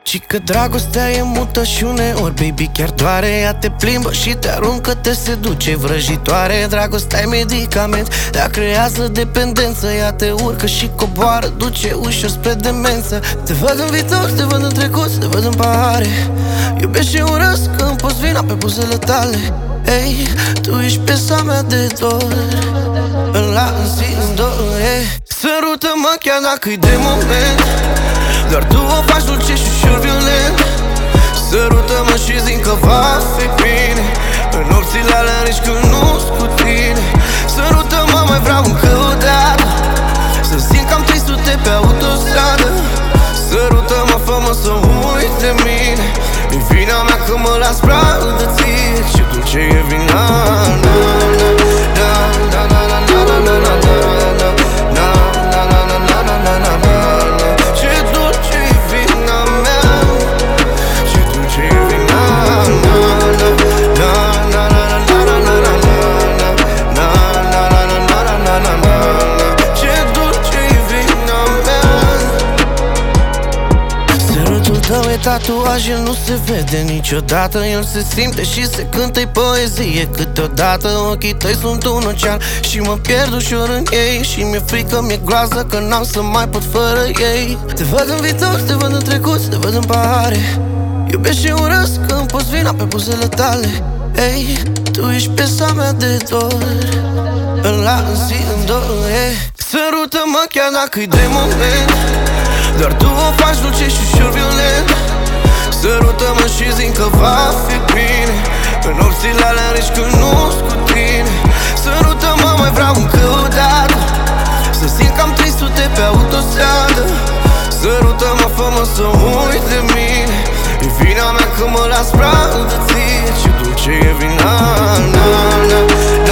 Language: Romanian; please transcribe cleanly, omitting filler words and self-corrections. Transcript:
Și că dragostea e mută și uneori, baby, chiar doare. Ea te plimbă și te aruncă, te seduce vrăjitoare. Dragostea e medicament, ea creează dependență. Ea te urcă și coboară, duce ușor spre demență. Te văd în viitor, te văd în trecut, te văd în pahare. Iubesc și urăsc că îmi poți vina pe buzele tale. Ei, tu ești piesa mea de dor, ăla în zi îmi dore. Sărută-mă chiar dacă-i de moment, doar tu o faci dulce și ușor violent. Sărută-mă și zi că va fi bine în nopțile alea reci când nu-s cu tine. Sărută-mă, mai vreau încă o dată, să simt că am 300 pe autostradă. Sărută-mă, fă-mă să uiți de mine. E vina mea că mă las prea îndățit și dulce e vina. Tatuaj, el nu se vede niciodată, el se simte și se cântă-i poezie câteodată. Ochii tăi sunt un ocean și mă pierd ușor în ei. Și mi-e frică, mi-e groază că n-am să mai pot fără ei. Te văd în viitor, te văd în trecut, te văd în pahare. Iubesc și urăsc că îmi poți vina pe buzele tale. Ei, tu ești piesa mea de dor, ăla în zi îmi dore. Sărută-mă chiar dacă-i de moment, doar tu o faci dulce și ușor violent. Sărută-mă și zi că va fi bine în nopțile alea reci când nu-s cu tine. Sărută-mă, mai vreau încă o dată, să simt că am 300 pe autostradă. Sărută-mă, fă-mă să uiți de mine. E vina mea că mă las prea îndățit și dulce e vina.